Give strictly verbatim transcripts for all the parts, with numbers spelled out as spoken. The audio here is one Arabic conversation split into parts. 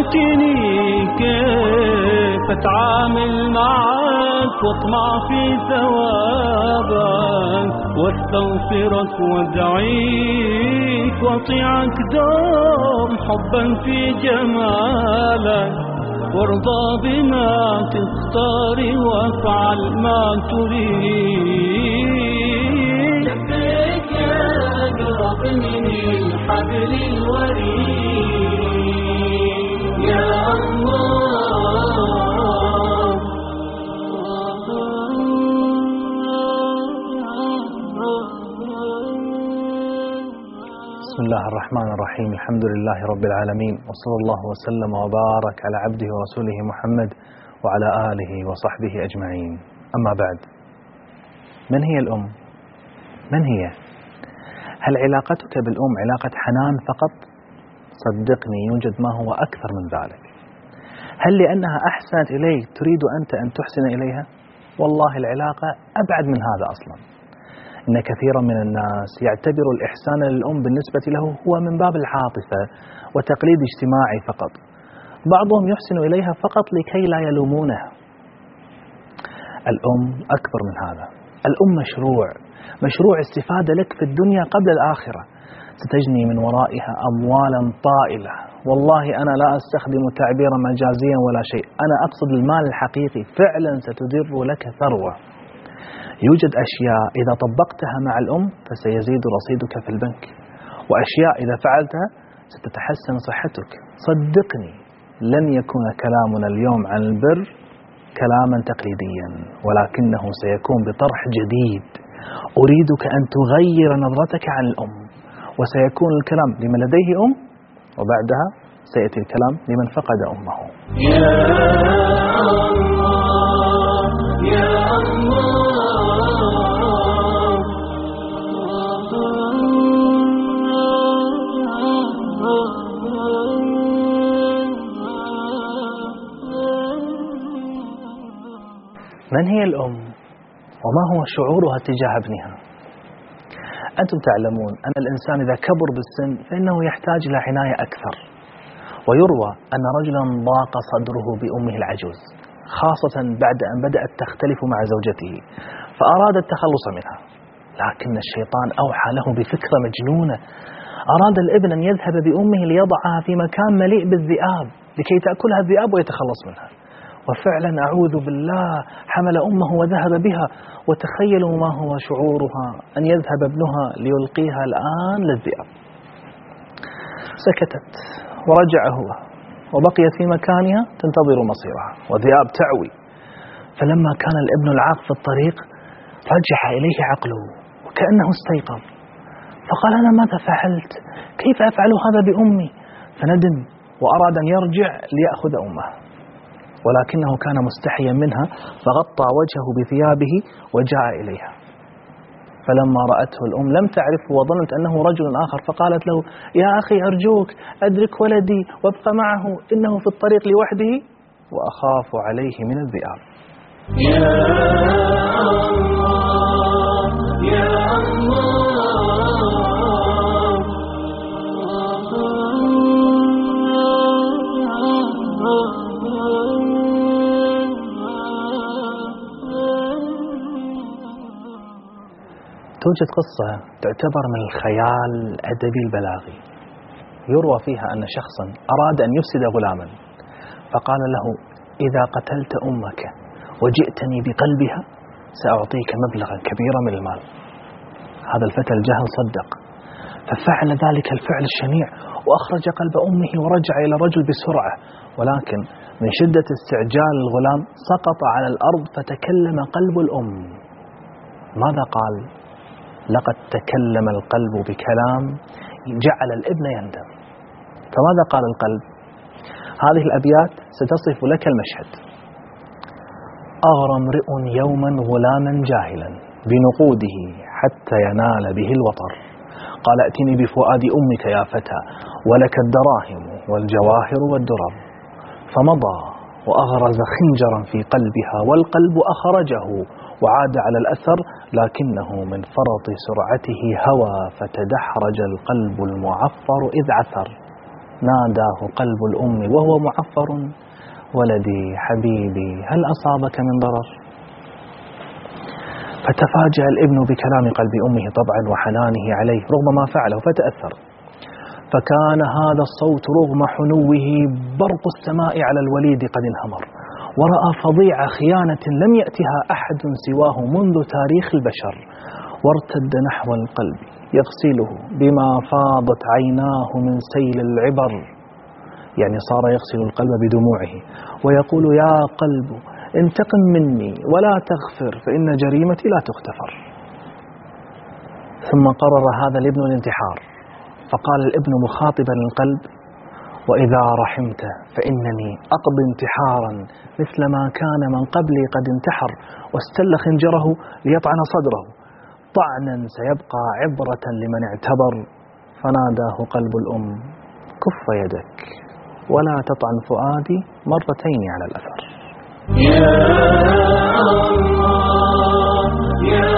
علمتني كيف اتعامل معك واطمع في ثوابك واستغفرك وادعيك واطيعك دوم حبا في جمالك وارضى بما تختاري وافعل ما تريد. لبيك يا أقرب من الحبل الوريد يا الله. بسم الله الرحمن الرحيم. الحمد لله رب العالمين، وصلى الله وسلم وبارك على عبده ورسوله محمد وعلى آله وصحبه أجمعين. أما بعد، من هي الأم؟ من هي؟ هل علاقتك بالأم علاقة حنان فقط؟ صدقني يوجد ما هو أكثر من ذلك. هل لأنها أحسنت إليك تريد أنت أن تحسن إليها؟ والله العلاقة أبعد من هذا أصلا. إن كثيرا من الناس يعتبر الإحسان للأم بالنسبة له هو من باب العاطفة وتقليد اجتماعي فقط. بعضهم يحسن إليها فقط لكي لا يلومونها. الأم أكبر من هذا. الأم مشروع مشروع استفادة لك في الدنيا قبل الآخرة، ستجني من ورائها أموالا طائلة. والله أنا لا أستخدم تعبيرا مجازيا ولا شيء، أنا أقصد المال الحقيقي، فعلا ستدر لك ثروة. يوجد أشياء إذا طبقتها مع الأم فسيزيد رصيدك في البنك، وأشياء إذا فعلتها ستتحسن صحتك. صدقني لن يكون كلامنا اليوم عن البر كلاما تقليديا، ولكنه سيكون بطرح جديد. أريدك أن تغير نظرتك عن الأم، وسيكون الكلام لمن لديه أم، وبعدها سيأتي الكلام لمن فقد أمه. يا الله يا الله. من هي الأم؟ وما هو شعورها تجاه ابنها؟ أنتم تعلمون أن الإنسان إذا كبر بالسن فإنه يحتاج إلى عناية أكثر، ويروى أن رجلا ضاق صدره بأمه العجوز، خاصة بعد أن بدأت تختلف مع زوجته، فأراد التخلص منها، لكن الشيطان أوحى له بفكرة مجنونة. أراد الابن أن يذهب بأمه ليضعها في مكان مليء بالذئاب لكي تأكلها الذئاب ويتخلص منها. وفعلا أعوذ بالله حمل أمه وذهب بها، وتخيلوا ما هو شعورها أن يذهب ابنها ليلقيها الآن للذئاب. سكتت ورجع هو، وبقيت في مكانها تنتظر مصيرها، والذئاب تعوي. فلما كان الابن العاق في الطريق رجع إليه عقله وكأنه استيقظ، فقال أنا ماذا فعلت؟ كيف أفعل هذا بأمي؟ فندم وأراد أن يرجع ليأخذ أمه، ولكنه كان مستحيا منها فغطى وجهه بثيابه وجاء إليها. فلما رأته الأم لم تعرفه وظنت أنه رجل آخر، فقالت له يا أخي أرجوك أدرك ولدي وابق معه، إنه في الطريق لوحده وأخاف عليه من الذئاب. يا الله يا الله. توجد قصة تعتبر من الخيال الأدبي البلاغي، يروى فيها أن شخصا أراد أن يفسد غلاما، فقال له إذا قتلت أمك وجئتني بقلبها سأعطيك مبلغا كبيرا من المال. هذا الفتى الجهل صدق، ففعل ذلك الفعل الشنيع وأخرج قلب أمه ورجع إلى الرجل بسرعة، ولكن من شدة استعجال الغلام سقط على الأرض فتكلم قلب الأم. ماذا قال؟ لقد تكلم القلب بكلام جعل الابن يندم. فماذا قال القلب؟ هذه الأبيات ستصف لك المشهد. أغرى امرئ يوما غلاما جاهلا بنقوده حتى ينال به الوطر، قال ائتني بفؤاد أمك يا فتى ولك الدراهم والجواهر والدرر، فمضى وأغرز خنجرا في قلبها والقلب أخرجه وعاد على الأثر، لكنه من فرط سرعته هوى فتدحرج القلب المعفر إذ عثر. ناداه قلب الأم وهو معفر: ولدي حبيبي هل أصابك من ضرر؟ فتفاجأ الابن بكلام قلب أمه طبعا وحنانه عليه رغم ما فعله، فتأثر. فكان هذا الصوت رغم حنوه برق السماء على الوليد قد انهمر، ورأى فظيع خيانة لم يأتها أحد سواه منذ تاريخ البشر، وارتد نحو القلب يغسله بما فاضت عيناه من سيل العبر، يعني صار يغسل القلب بدموعه ويقول: يا قلب انتقم مني ولا تغفر فإن جريمتي لا تغتفر. ثم قرر هذا الابن الانتحار، فقال الابن مخاطبا القلب: وإذا رحمت فإنني أقضي انتحارا مثل ما كان من قبلي قد انتحر واستل خنجره ليطعن صدره، طعنا سيبقى عبرة لمن اعتبر. فناداه قلب الأم: كف يدك ولا تطعن فؤادي مرتين على الأثر. يا الله يا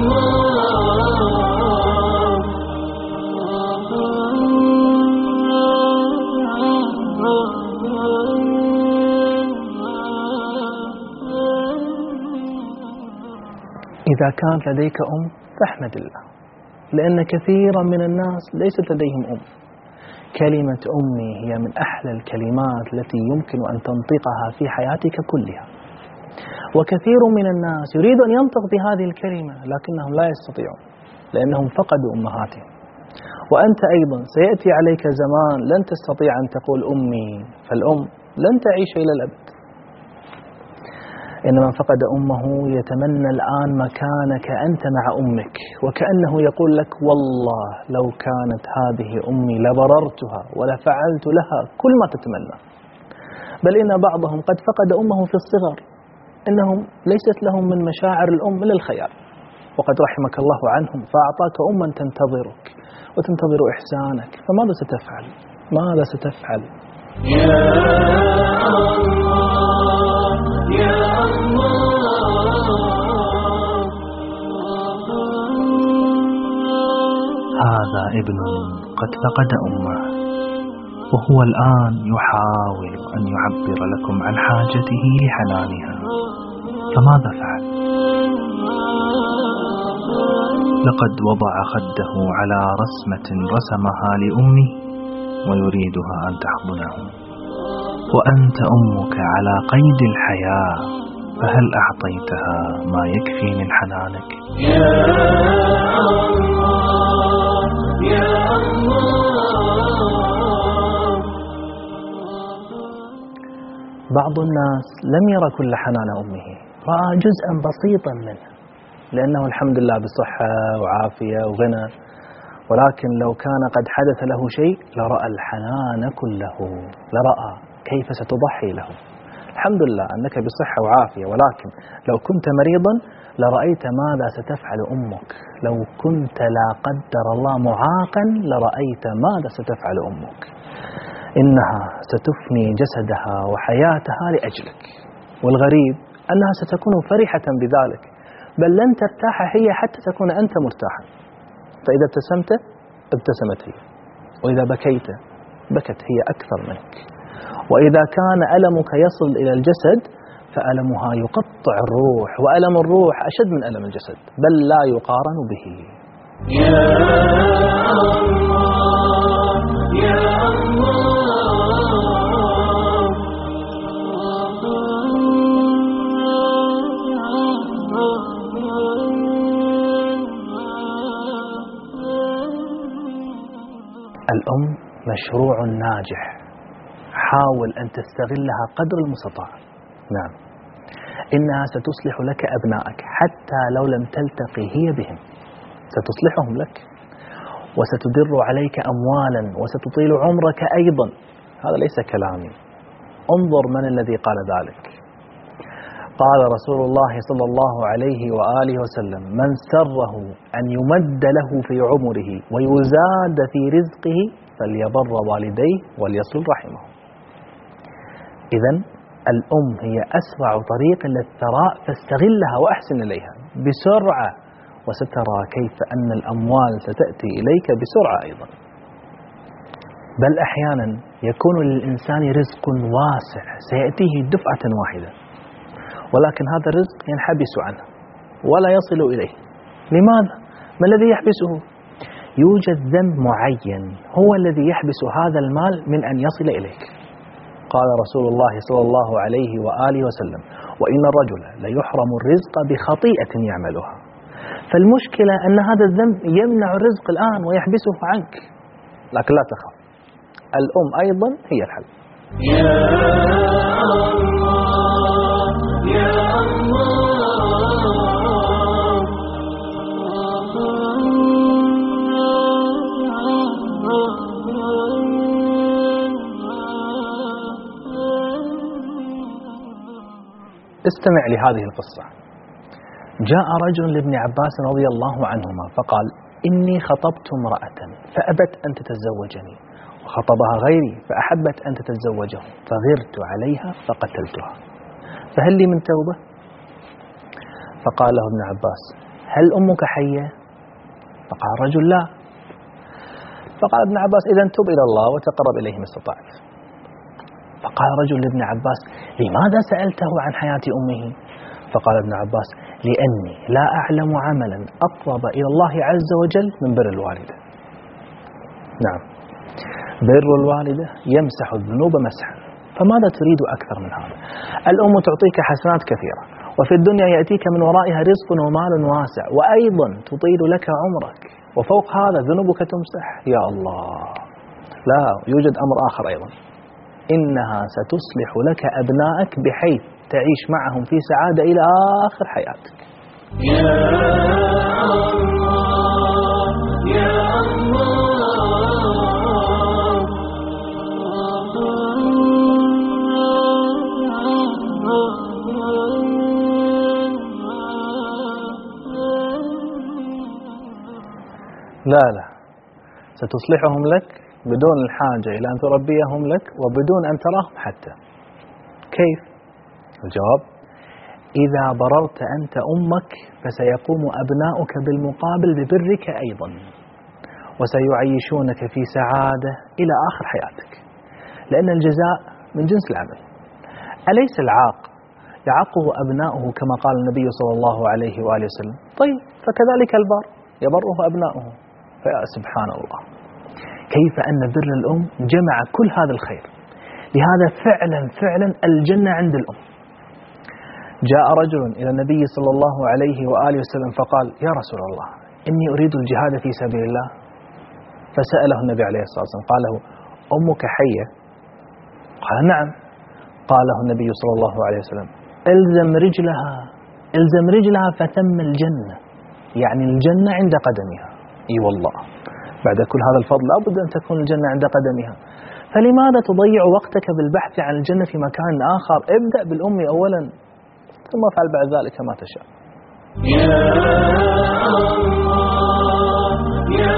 إذا كانت لديك أم فاحمد الله، لأن كثيرا من الناس ليست لديهم أم. كلمة أمي هي من أحلى الكلمات التي يمكن أن تنطقها في حياتك كلها، وكثير من الناس يريد أن ينطق بهذه الكلمة لكنهم لا يستطيعون لأنهم فقدوا أمهاتهم. وأنت أيضا سيأتي عليك زمان لن تستطيع أن تقول أمي، فالأم لن تعيش إلى الأبد. إنما فقد أمه يتمنى الآن مكانك أنت مع أمك، وكأنه يقول لك: والله لو كانت هذه أمي لبررتها ولفعلت لها كل ما تتمنى. بل إن بعضهم قد فقد أمه في الصغر، إنهم ليست لهم من مشاعر الأم إلا الخيال، وقد رحمك الله عنهم فأعطاك أما تنتظرك وتنتظر إحسانك، فماذا ستفعل؟ ماذا ستفعل؟ يا الله يا هذا ابن قد فقد أمه وهو الآن يحاول أن يعبر لكم عن حاجته لحنانها، فماذا فعل؟ لقد وضع خده على رسمة رسمها لأمه ويريدها أن تحضنه، وأنت أمك على قيد الحياة، فهل أعطيتها ما يكفي من حنانك؟ يا الله يا الله. بعض الناس لم يرى كل حنان أمه، رأى جزءا بسيطا منه، لأنه الحمد لله بصحة وعافية وغنى، ولكن لو كان قد حدث له شيء لرأى الحنان كله، لرأى كيف ستضحي له. الحمد لله أنك بصحة وعافية، ولكن لو كنت مريضا لرأيت ماذا ستفعل أمك. لو كنت لا قدر الله معاقا لرأيت ماذا ستفعل أمك. إنها ستفني جسدها وحياتها لأجلك، والغريب أنها ستكون فرحة بذلك، بل لن ترتاح هي حتى تكون أنت مرتاحا. فإذا ابتسمت ابتسمت هي، وإذا بكيت بكت هي أكثر منك. وإذا كان ألمك يصل إلى الجسد فألمها يقطع الروح، وألم الروح أشد من ألم الجسد، بل لا يقارن به. يا الله يا الأم مشروع ناجح، حاول أن تستغلها قدر المستطاع. نعم، إنها ستصلح لك أبنائك حتى لو لم تلتقي هي بهم، ستصلحهم لك، وستدر عليك أموالا، وستطيل عمرك أيضا. هذا ليس كلامي، انظر من الذي قال ذلك. قال رسول الله صلى الله عليه وآله وسلم: من سره أن يمد له في عمره ويزاد في رزقه فليبر والديه وليصل رحمه. إذن الأم هي أسرع طريق للثراء، فاستغلها وأحسن إليها بسرعة، وسترى كيف أن الأموال ستأتي إليك بسرعة أيضا. بل أحيانا يكون للإنسان رزق واسع سيأتيه دفعة واحدة، ولكن هذا الرزق ينحبس عنه ولا يصل إليه. لماذا؟ ما الذي يحبسه؟ يوجد ذنب معين هو الذي يحبس هذا المال من أن يصل إليك. قال رسول الله صلى الله عليه وآله وسلم: وإن الرجل ليحرم الرزق بخطيئة يعملها. فالمشكلة أن هذا الذنب يمنع الرزق الآن ويحبسه عنك، لكن لا تخاف، الأم أيضا هي الحل. يا الله يا الله استمع لهذه القصة. جاء رجل لابن عباس رضي الله عنهما فقال: إني خطبت امرأة فأبت أن تتزوجني، وخطبها غيري فأحبت أن تتزوجه، فغرت عليها فقتلتها، فهل لي من توبة؟ فقال له ابن عباس: هل أمك حية؟ فقال الرجل: لا. فقال ابن عباس: إذن تب إلى الله وتقرب إليه ما استطعت. فقال رجل لابن عباس: لماذا سألته عن حياة أمه؟ فقال ابن عباس: لأني لا أعلم عملا أقرب إلى الله عز وجل من بر الوالدة. نعم، بر الوالدة يمسح الذنوب مسحا، فماذا تريد أكثر من هذا؟ الأم تعطيك حسنات كثيرة، وفي الدنيا يأتيك من ورائها رزق ومال واسع، وأيضا تطيل لك عمرك، وفوق هذا ذنوبك تمسح. يا الله، لا، يوجد أمر آخر أيضا، إنها ستصلح لك أبنائك بحيث تعيش معهم في سعادة إلى آخر حياتك. يا الله يا لا لا، ستصلحهم لك بدون الحاجة إلى أن تربيهم لك وبدون أن تراهم حتى. كيف؟ الجواب: إذا بررت أنت أمك فسيقوم أبناؤك بالمقابل ببرك أيضا، وسيعيشونك في سعادة إلى آخر حياتك، لأن الجزاء من جنس العمل. أليس العاق يعقه أبناؤه كما قال النبي صلى الله عليه وآله وسلم؟ طيب، فكذلك البار يبره أبناؤه. فيا سبحان الله، كيف أن بر الأم جمع كل هذا الخير. لهذا فعلا فعلا الجنة عند الأم. جاء رجل إلى النبي صلى الله عليه وآله وسلم فقال: يا رسول الله، إني أريد الجهاد في سبيل الله. فسأله النبي عليه الصلاة والسلام قال له: أمك حية؟ قال: نعم. قال له النبي صلى الله عليه وسلم: الزم رجلها، الزم رجلها فثم الجنة، يعني الجنة عند قدمها. اي والله، بعد كل هذا الفضل لابد أن تكون الجنة عند قدمها. فلماذا تضيع وقتك بالبحث عن الجنة في مكان آخر؟ ابدأ بالأم أولا، ثم افعل بعد ذلك ما تشاء. يا الله يا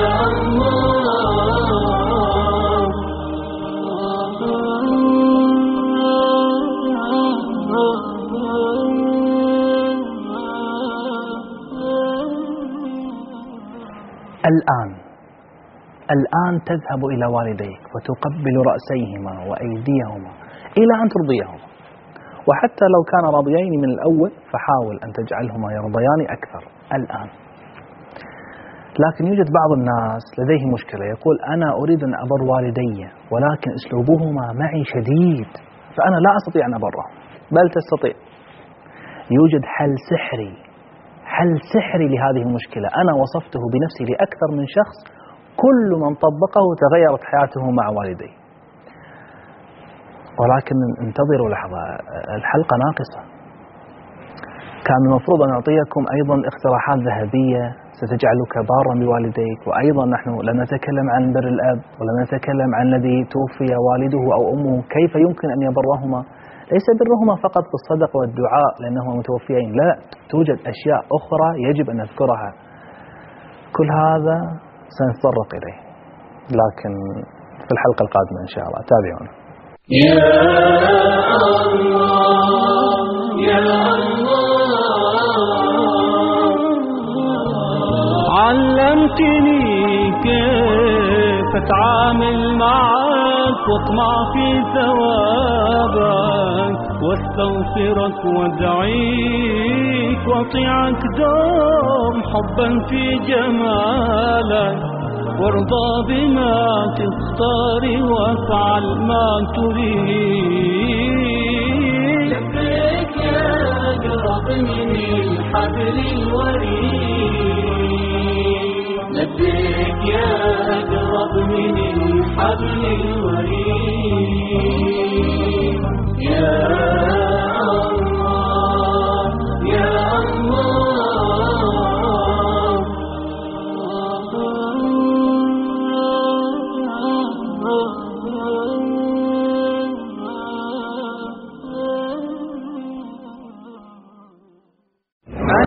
الآن الآن تذهب إلى والديك وتقبل رأسيهما وأيديهما إلى أن ترضيهما، وحتى لو كان راضيين من الأول فحاول أن تجعلهما يرضيان أكثر الآن. لكن يوجد بعض الناس لديه مشكلة، يقول: أنا أريد أن أبر والدي ولكن أسلوبهما معي شديد، فأنا لا أستطيع أن أبره. بل تستطيع، يوجد حل سحري، حل سحري لهذه المشكلة أنا وصفته بنفسي لأكثر من شخص، كل من طبقه تغيرت حياته مع والديه. ولكن انتظروا لحظة، الحلقة ناقصة. كان المفروض أن أعطيكم أيضا اقتراحات ذهبية ستجعلك بارا بوالديك، وأيضا نحن لا نتكلم عن بر الأب ولا نتكلم عن الذي توفي والده أو أمه، كيف يمكن أن يبرهما. ليس برهما فقط بالصدقة والدعاء لأنهما متوفيين، لا، توجد أشياء أخرى يجب أن نذكرها. كل هذا سنتطرق إليه، لكن في الحلقة القادمة إن شاء الله. تابعونا. يا الله يا الله، علمتني كيف أتعامل مع واطمع في ثوابك واستغفرك وادعيك واطيعك دوم حبا في جمالك وارضى بما تختار وافعل ما تريد. لبيك يا أقرب من الحبل الوريد، لبيك يا أقرب من الحبل الوريد.